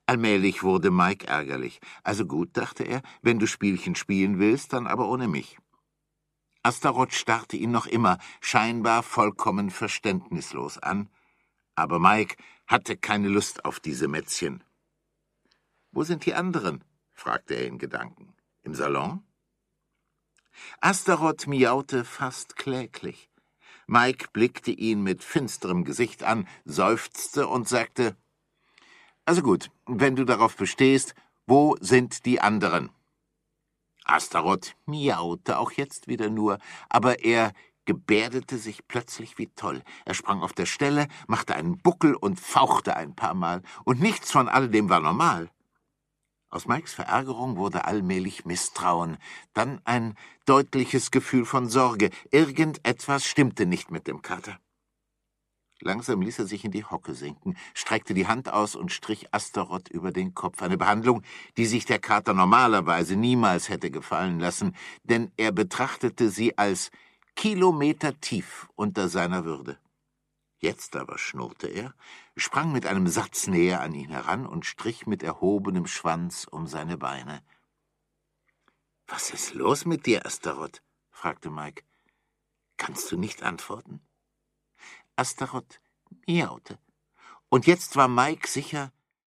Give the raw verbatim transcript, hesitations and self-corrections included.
Allmählich wurde Mike ärgerlich. Also gut, dachte er, wenn du Spielchen spielen willst, dann aber ohne mich. Astaroth starrte ihn noch immer, scheinbar vollkommen verständnislos an. Aber Mike hatte keine Lust auf diese Mätzchen. »Wo sind die anderen?« fragte er in Gedanken. »Im Salon?« Astaroth miaute fast kläglich. Mike blickte ihn mit finsterem Gesicht an, seufzte und sagte: »Also gut, wenn du darauf bestehst, wo sind die anderen?« Astaroth miaute auch jetzt wieder nur, aber er gebärdete sich plötzlich wie toll. Er sprang auf der Stelle, machte einen Buckel und fauchte ein paar Mal, und nichts von alledem war normal. Aus Mikes Verärgerung wurde allmählich Misstrauen, dann ein deutliches Gefühl von Sorge. Irgendetwas stimmte nicht mit dem Kater. Langsam ließ er sich in die Hocke sinken, streckte die Hand aus und strich Astaroth über den Kopf. Eine Behandlung, die sich der Kater normalerweise niemals hätte gefallen lassen, denn er betrachtete sie als kilometertief unter seiner Würde. Jetzt aber schnurrte er, sprang mit einem Satz näher an ihn heran und strich mit erhobenem Schwanz um seine Beine. »Was ist los mit dir, Astaroth?« fragte Mike. »Kannst du nicht antworten?« Astaroth miaute. Und jetzt war Mike sicher,